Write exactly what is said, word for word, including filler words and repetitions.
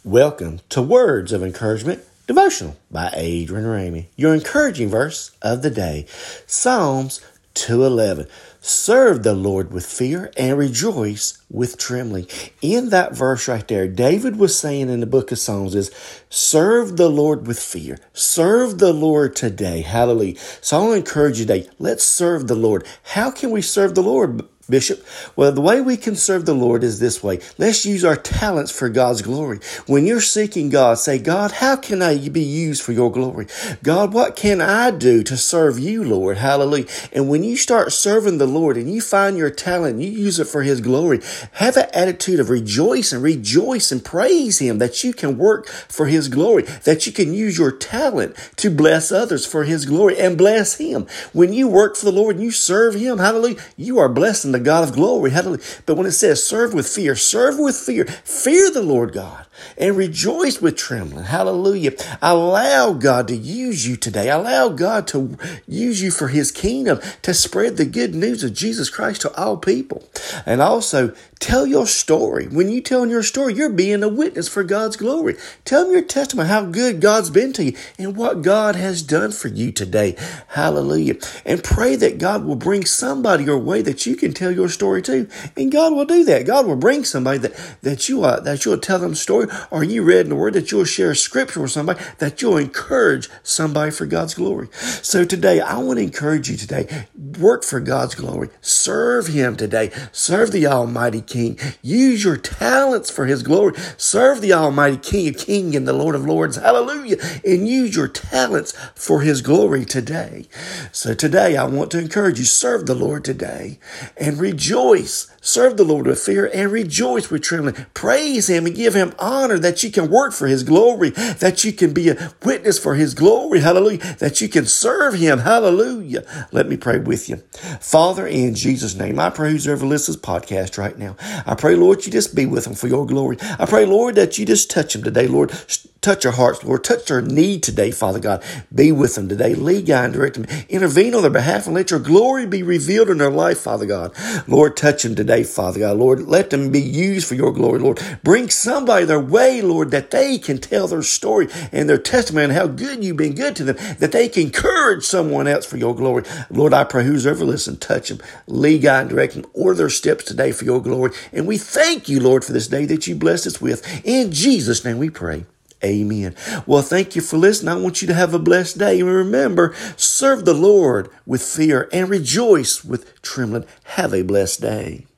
Welcome to Words of Encouragement Devotional by Adrian Ramey. Your encouraging verse of the day, Psalms two eleven. Serve the Lord with fear and rejoice with trembling. In that verse right there, David was saying in the book of Psalms is, serve the Lord with fear. Serve the Lord today. Hallelujah. So I want to encourage you today. Let's serve the Lord. How can we serve the Lord, Bishop? Well, the way we can serve the Lord is this way. Let's use our talents for God's glory. When you're seeking God, say, God, how can I be used for your glory? God, what can I do to serve you, Lord? Hallelujah. And when you start serving the Lord and you find your talent, and you use it for his glory, have an attitude of rejoice and rejoice and praise him that you can work for his glory, that you can use your talent to bless others for his glory and bless him. When you work for the Lord and you serve him, hallelujah, you are blessing the God of glory. Hallelujah. But when it says serve with fear, serve with fear, fear the Lord God and rejoice with trembling. Hallelujah. Allow God to use you today. Allow God to use you for his kingdom, to spread the good news of Jesus Christ to all people. And also tell your story. When you tell your story, you're being a witness for God's glory. Tell them your testimony, how good God's been to you and what God has done for you today. Hallelujah. And pray that God will bring somebody your way that you can tell your story to. And God will do that. God will bring somebody that, that you uh, that you'll tell them a story, or you read in the word that you'll share a scripture with somebody, that you'll encourage somebody for God's glory. So today, I want to encourage you today. Work for God's glory. Serve him today. Serve the Almighty King. Use your talents for his glory. Serve the Almighty King, King and the Lord of Lords. Hallelujah. And use your talents for his glory today. So today, I want to encourage you, serve the Lord today and rejoice. Serve the Lord with fear and rejoice with trembling. Praise him and give him honor that you can work for his glory, that you can be a witness for his glory. Hallelujah. That you can serve him. Hallelujah. Let me pray with you. Father, in Jesus' name, I pray who's ever listens to this podcast right now. I pray, Lord, you just be with them for your glory. I pray, Lord, that you just touch them today, Lord. Touch their hearts, Lord. Touch their need today, Father God. Be with them today. Lead, guide, and direct them. Intervene on their behalf and let your glory be revealed in their life, Father God. Lord, touch them today, Father God. Lord, let them be used for your glory, Lord. Bring somebody their way, Lord, that they can tell their story and their testimony and how good you've been good to them, that they can encourage someone else for your glory. Lord, I pray who's ever listened, touch them. Lead, guide, and direct them. Order their steps today for your glory. And we thank you, Lord, for this day that you blessed us with. In Jesus' name we pray. Amen. Well, thank you for listening. I want you to have a blessed day. And remember, serve the Lord with fear and rejoice with trembling. Have a blessed day.